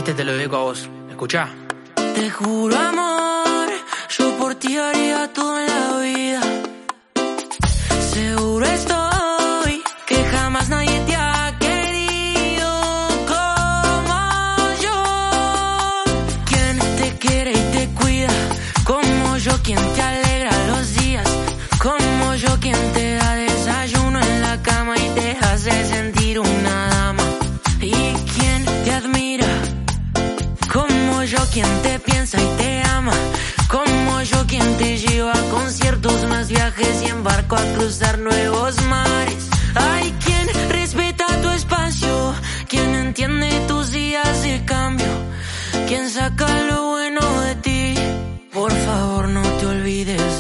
Este te lo dedico a vos. ¿Escuchá? Te juro, amor, yo por ti haría todo en la vida. Seguro estoy que jamás nadie te ha querido como yo. Quien te quiere y te cuida, como yo, quien te alegra los días, como yo, quien te da desayuno en la cama y te hace sentir una dama. Y quien te admira, como yo, quien te piensa y te ama, como yo, quien te lleva a conciertos, más viajes y embarco a cruzar nuevos mares. Hay quien respeta tu espacio, quien entiende tus días de cambio, quien saca lo bueno de ti. Por favor, no te olvides